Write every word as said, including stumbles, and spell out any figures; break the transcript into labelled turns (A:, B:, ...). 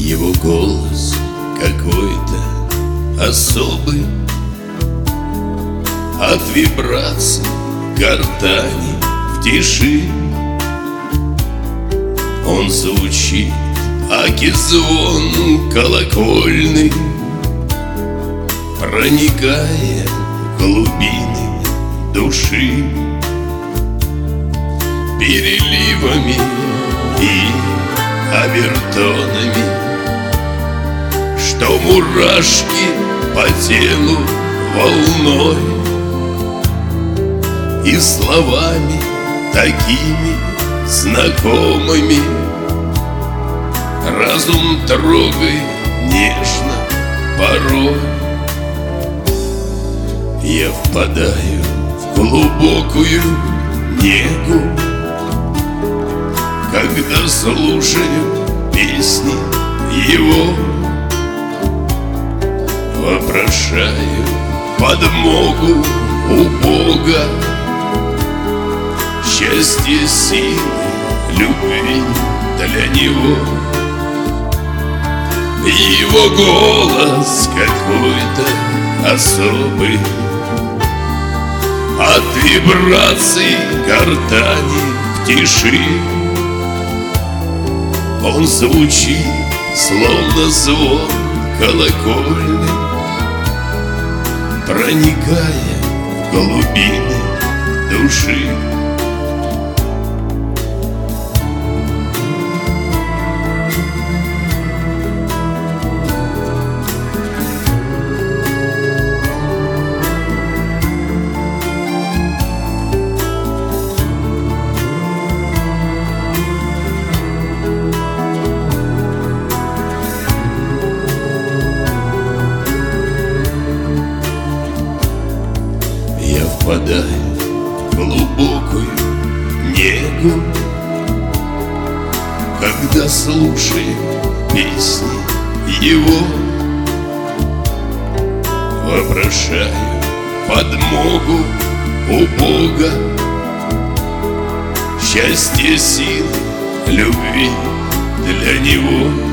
A: Его голос какой-то особый, от вибраций гортани в тиши. Он звучит, аки звон колокольный, проникая в глубины души переливами и обертонами, что мурашки по телу волной, и словами такими знакомыми разум трогает нежно порой. Я впадаю в глубокую негу, когда слушаю песни его, вопрошаю подмогу у Бога, счастье, силы, любви для него. Его голос какой-то особый, от вибраций гортани в тиши. Он звучит, словно звон колокольный, проникая в глубины души. Впадаю в глубокую негу, когда слушаю песни его, вопрошаю подмогу у Бога, счастье, силы, любви для него.